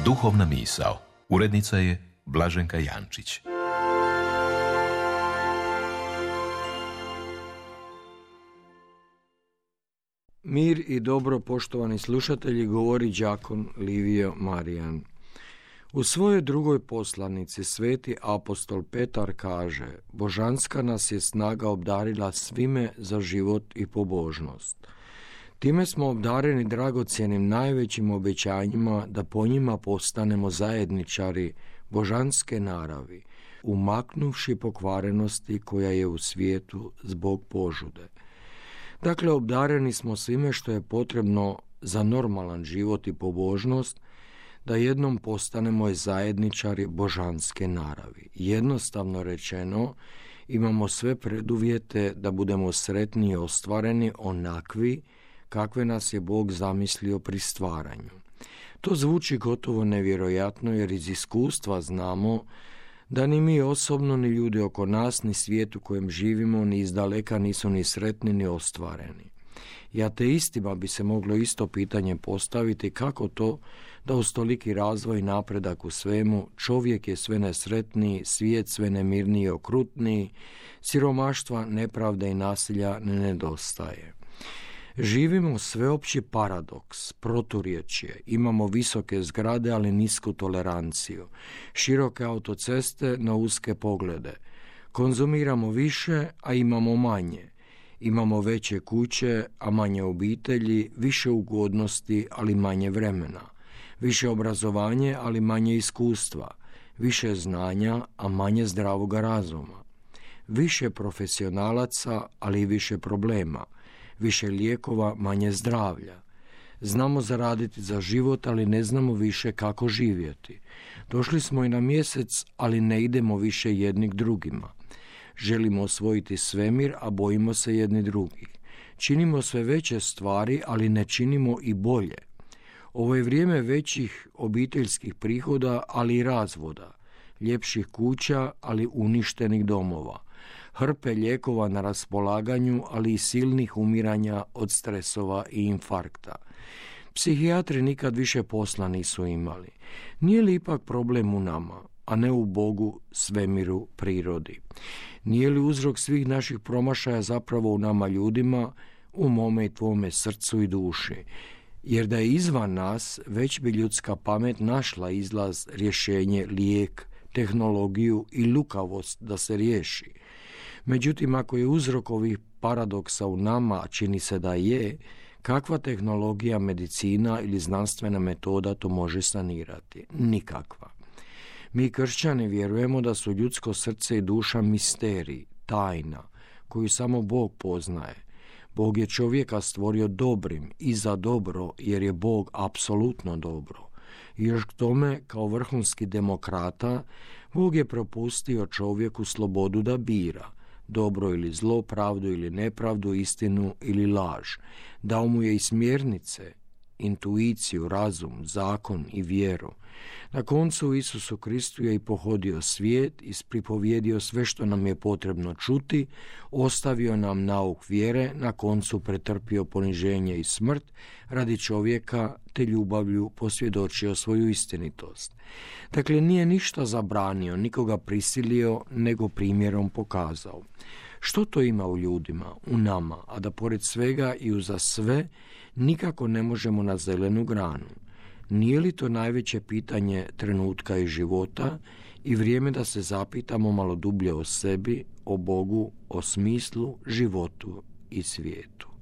Duhovna misao. Urednica je Blaženka Jančić. Mir i dobro, poštovani slušatelji, govori đakon Livio Marijan. U svojoj drugoj poslanici sveti apostol Petar kaže: božanska nas je snaga obdarila svime za život i pobožnost. Time smo obdareni dragocjenim najvećim obećanjima da po njima postanemo zajedničari božanske naravi, umaknuvši pokvarenosti koja je u svijetu zbog požude. Dakle, obdareni smo svime što je potrebno za normalan život i pobožnost, da jednom postanemo zajedničari božanske naravi. Jednostavno rečeno, imamo sve preduvjete da budemo sretni i ostvareni onakvi kakve nas je Bog zamislio pri stvaranju. To zvuči gotovo nevjerojatno jer iz iskustva znamo da ni mi osobno, ni ljudi oko nas, ni svijet u kojem živimo, ni izdaleka nisu ni sretni ni ostvareni. I ateistima bi se moglo isto pitanje postaviti: kako to da uz toliki razvoj i napredak u svemu čovjek je sve nesretniji, svijet sve nemirniji i okrutniji, siromaštva, nepravde i nasilja ne nedostaje. Živimo sveopći paradoks, proturječje, imamo visoke zgrade ali nisku toleranciju, široke autoceste na uske poglede, konzumiramo više a imamo manje, imamo veće kuće a manje obitelji, više ugodnosti ali manje vremena, više obrazovanje ali manje iskustva, više znanja a manje zdravoga razuma, više profesionalaca ali i više problema, više lijekova, manje zdravlja. Znamo zaraditi za život, ali ne znamo više kako živjeti. Došli smo i na mjesec, ali ne idemo više jedni k drugima. Želimo osvojiti svemir, a bojimo se jedni drugih. Činimo sve veće stvari, ali ne činimo i bolje. Ovo je vrijeme većih obiteljskih prihoda, ali i razvoda, ljepših kuća, ali uništenih domova, hrpe lijekova na raspolaganju, ali i silnih umiranja od stresova i infarkta. Psihijatri nikad više posla nisu imali. Nije li ipak problem u nama, a ne u Bogu, svemiru, prirodi? Nije li uzrok svih naših promašaja zapravo u nama ljudima, u mome i tvome srcu i duši? Jer da je izvan nas, već bi ljudska pamet našla izlaz, rješenje, lijek, tehnologiju i lukavost da se riješi. Međutim, ako je uzrok ovih paradoksa u nama, a čini se da je, kakva tehnologija, medicina ili znanstvena metoda to može sanirati? Nikakva. Mi kršćani vjerujemo da su ljudsko srce i duša misterij, tajna, koju samo Bog poznaje. Bog je čovjeka stvorio dobrim i za dobro, jer je Bog apsolutno dobro. I još k tome, kao vrhunski demokrata, Bog je propustio čovjeku slobodu da bira dobro ili zlo, pravdu ili nepravdu, istinu ili laž. Dao mu je i smjernice, intuiciju, razum, zakon i vjeru. Na koncu Isusu Kristu je i pohodio svijet, ispripovjedio sve što nam je potrebno čuti, ostavio nam nauk vjere, na koncu pretrpio poniženje i smrt radi čovjeka, te ljubavlju posvjedočio svoju istinitost. Dakle, nije ništa zabranio, nikoga prisilio, nego primjerom pokazao. Što to ima u ljudima, u nama, a da pored svega i uza sve nikako ne možemo na zelenu granu? Nije li to najveće pitanje trenutka i života i vrijeme da se zapitamo malo dublje o sebi, o Bogu, o smislu, životu i svijetu?